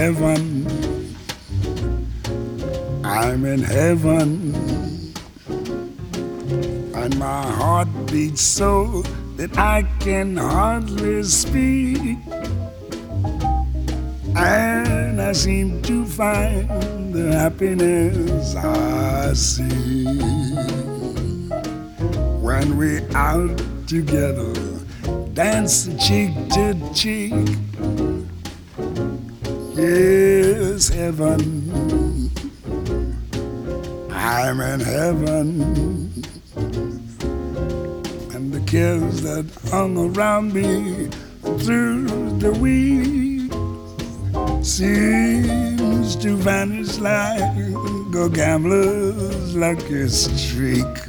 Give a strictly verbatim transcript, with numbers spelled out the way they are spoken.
heaven. I'm in heaven. And my heart beats so that I can hardly speak. And I seem to find the happiness I see when we're out together, dancing cheek to cheek. Yes, heaven, I'm in heaven. And the kids that hung around me through the week seems to vanish like a gambler's lucky streak.